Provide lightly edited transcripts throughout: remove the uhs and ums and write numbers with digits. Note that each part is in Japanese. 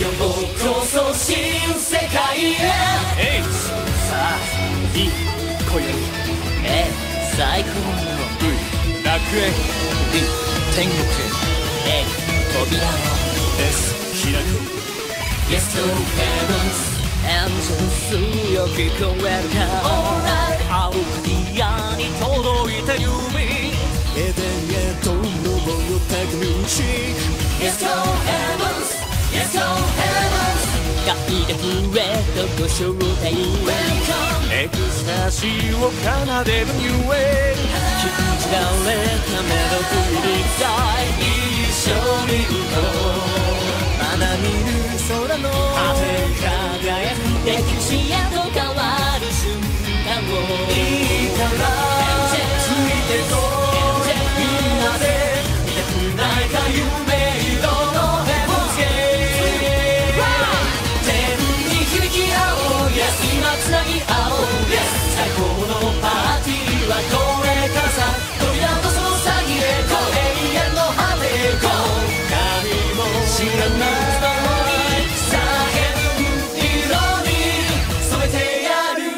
ようこそ新世界へ。 さあいい今宵最高の楽園天国へ扉を S 開く Yes to heavens Angels よ聞こえるか Alright アウディアに届いた指エデンへと登った道 Yes to heavens Yes to heavens 愛が増えたご招待 Welcome エクスタシーを奏でるニューウェイ禁じられたメロディーさえ一緒に歌おうまだ見ぬ空の果て輝く歴史へと変わる瞬間をいいからついてこみんなで見たくないか夢色のヘブンズゲート天に響き合おう Yes 今つなぎ合おう Yes 最高のパーティーはこれからさ扉とその先へこう永遠の果てへこう何も知らないさあヘブン色に染めてやる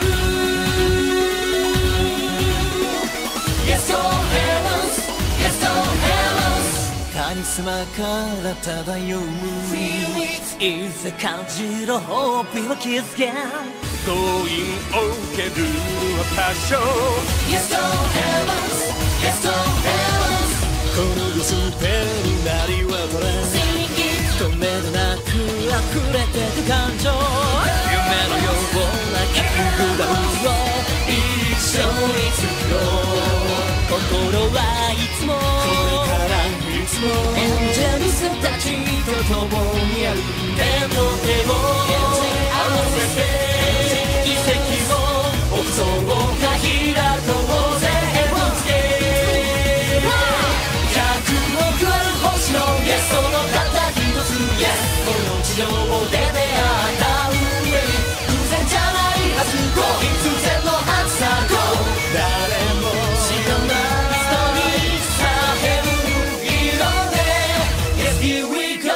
Yes to heavens Yes to heavens カリスマから漂ういざ感じろホープを気づけ婚姻を受けるはパッション Yes to heavens Yes to heavens この世すべになりわたれ止めどなく溢れてく感情夢のようなキングダムを一緒に作ろう心はいつもこれからいつもエンジェルスたちと共にある手と手を合わせて奇跡を奥像が開こうぜヘブンズゲート100億ある星の Yes そのたった一つ Yes この地上で出会った上に偶然じゃないはずこう必然のはずさこう誰も知らないストーリーさあヘブン色で Yes here we go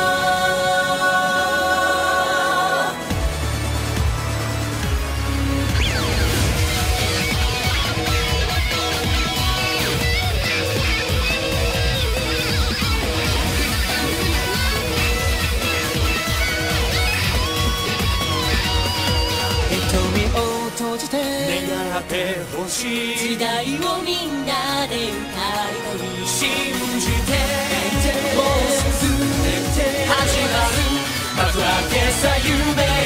瞳を閉じて願ってほしい時代をみんなで歌いたい信じてもうすぐ始まる幕開けさ夢